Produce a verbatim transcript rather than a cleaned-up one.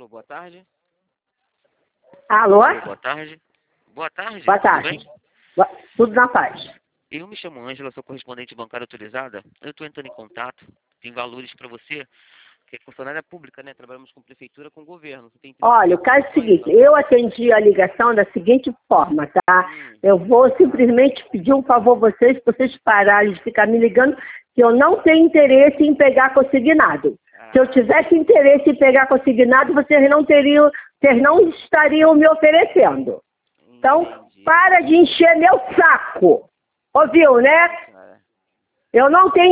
Alô, boa tarde. Alô? Alô, boa tarde. Boa tarde. Boa Tudo tarde. bem? Boa- Tudo na paz. Eu me chamo Ângela, sou correspondente bancária autorizada. Eu estou entrando em contato. Tem valores para você, que é funcionária pública, né? Trabalhamos com prefeitura, com governo. Você tem interesse Olha, em o caso é o informações, seguinte, então? eu atendi a ligação da seguinte forma, tá? Hum. Eu vou simplesmente pedir um favor a vocês, para vocês pararem de ficar me ligando, que eu não tenho interesse em pegar consignado. Se eu Ah, tivesse interesse em pegar consignado, vocês não teriam, vocês não estariam me oferecendo. Então, entendi. para de encher meu saco. Ouviu, né? Cara. Eu não tenho